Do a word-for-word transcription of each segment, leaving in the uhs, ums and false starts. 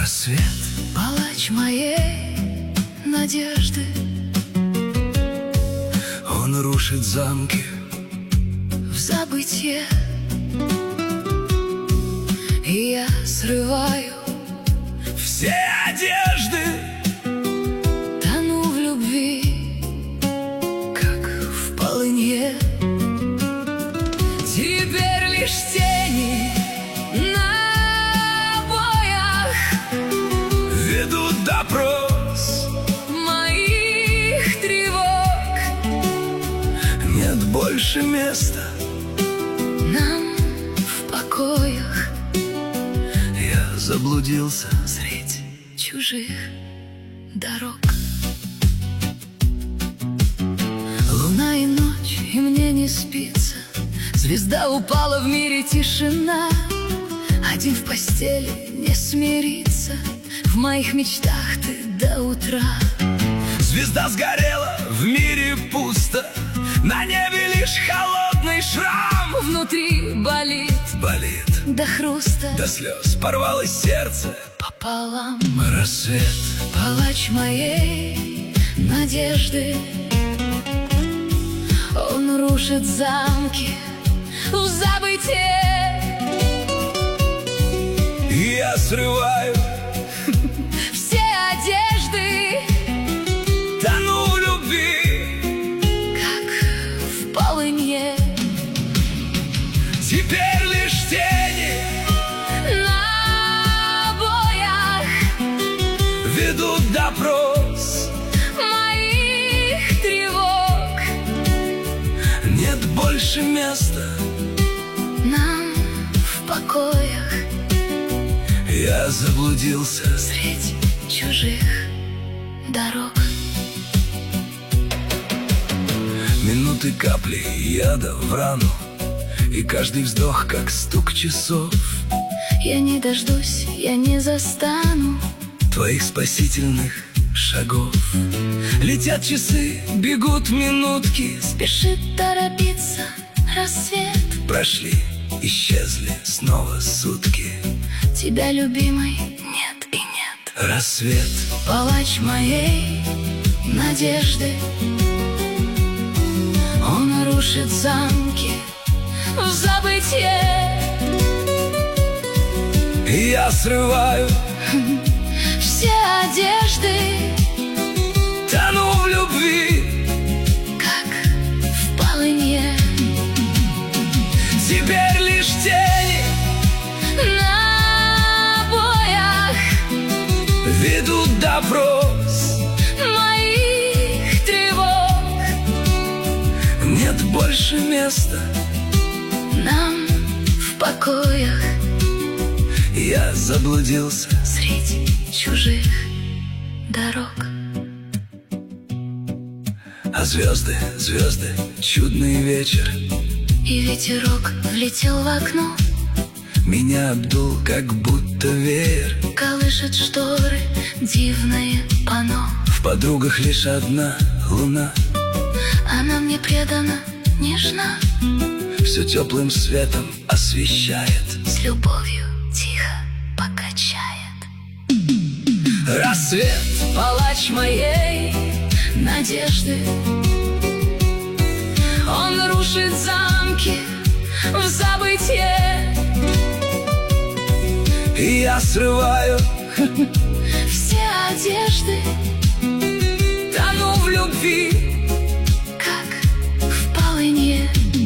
Рассвет, палач моей надежды. он рушит замки В забытье и я срываю все одежды. Тону в любви, как в полынье. Теперь лишь тени на обоях Ведут допрос моих тревог. Нет больше места Нам в покоях Я заблудился средь чужих дорог. Луна и ночь, и мне не спится. Звезда упала, в мире тишина. Один в постели не смирится. В моих мечтах ты до утра. Звезда сгорела, в мире пусто. На небе лишь холодный шрам. Внутри болит Болит до хруста, до слез, порвалось сердце пополам. Рассвет, Палач моей надежды, он рушит замки в забытье. и я срываю, Все одежды, тону в любви. как в полынье. Теперь лишь тени На обоях ведут допрос. моих тревог. Нет больше места Нам в покоях Я заблудился средь чужих дорог. Минуты капли яда в рану, и каждый вздох как стук часов. Я не дождусь, я не застану Твоих спасительных шагов. Летят часы, бегут минутки. спешит торопиться рассвет. Прошли, исчезли снова сутки. Тебя, любимой, нет и нет. Рассвет, Палач моей надежды, он рушит замки в забытье. и я срываю, Все одежды, тону в любви. как в полынье. Теперь лишь тени На обоях ведут допрос. моих тревог. Нет больше места Нам в покоях Я заблудился среди чужих дорог. А звезды, звезды, чудный вечер И ветерок влетел в окно, меня обдул, как будто веер. колышет шторы дивное панно. В подругах лишь одна луна, Она мне предана, нежна, все теплым светом освещает. с любовью тихо покачает. Рассвет, Палач моей надежды, он рушит замки в забытье. и я срываю, Все одежды, тону в любви. как в полынье.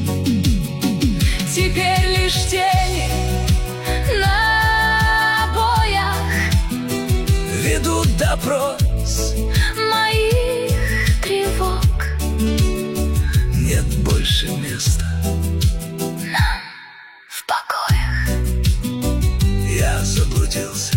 Теперь лишь тени на обоях Ведут допрос, моих тревог. нет больше места В покоях Я заблудился